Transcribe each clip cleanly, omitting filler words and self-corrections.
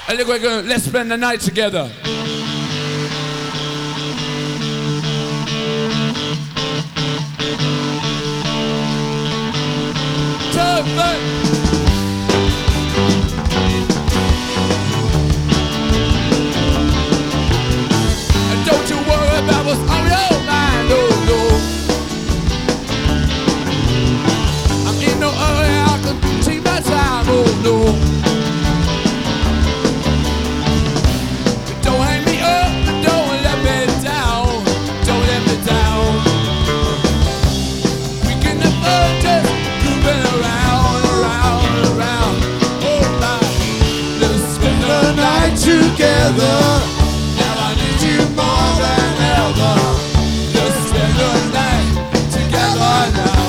I think we're going. Let's spend the night together. And don't you worry about what's on your mind, oh no. I'm in no hurry, I can take my time, oh no. Together, now I need you more than ever. Let's spend the night together now.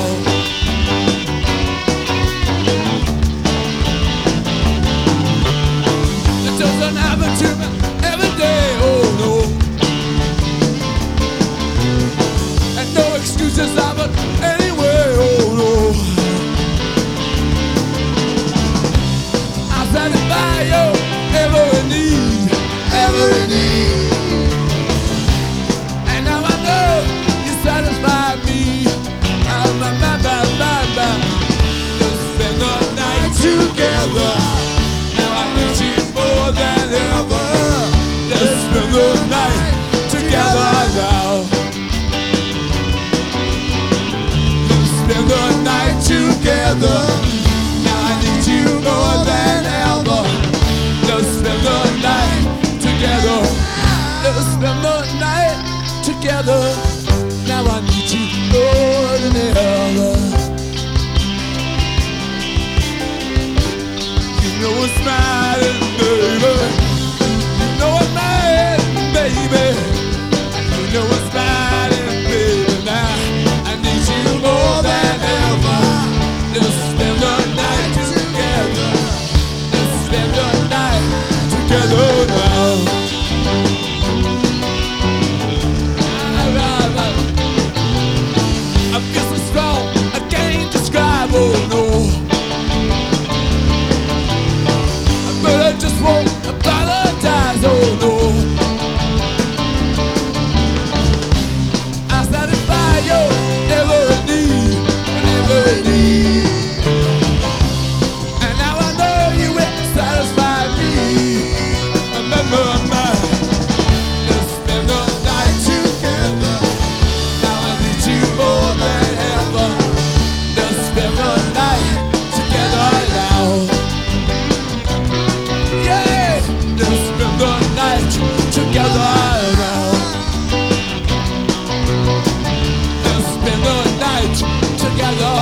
It doesn't happen to me every day, oh no. And no excuses happen anyway, oh no. I'll satisfy you every need. And now I know you satisfy me. Let's spend the night Together, now I need you more than ever. Let's spend the night together now. Let's spend the night together. Now I need you more than ever. Let's spend the night together. Let's spend the night together. Now I need you more than ever. You know I'm smiling, baby. You know I'm smiling, baby. You know I'm smiling, baby. Now I need you more than ever. Let's spend the night together. Let's spend the night together now. I feel so strong, I can't describe, oh no. But I just won't apologize, oh no. I satisfy your every need, every need. And now I know you will satisfy me. Remember my. Let's spend the night together. Now I need you more than ever. Let's spend the night together now. Yeah, let's spend the night together now. Let's spend the night together.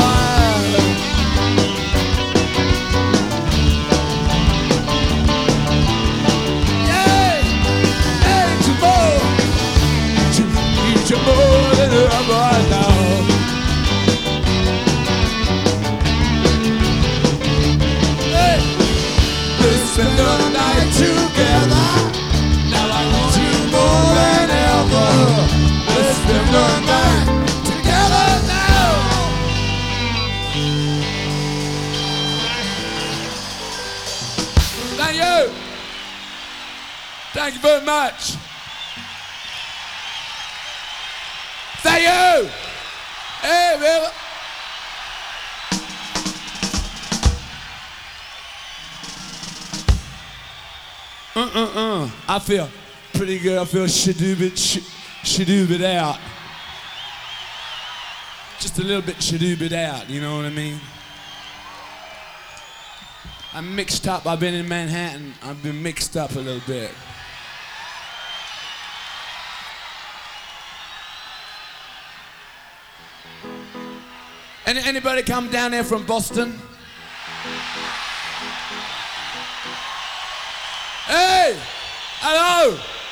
Yeah, hey, tomorrow, you need you more than ever now. Hey, let's spend the night together. Now I need you more than ever. Let's spend the night together now. Thank you. Thank you very much. Thank you. Hey, baby. I feel pretty good. I feel shadoobit out. Just a little bit shadoobit out, you know what I mean? I'm mixed up. I've been in Manhattan. I've been mixed up a little bit. Anybody come down there from Boston? Hey! Hello!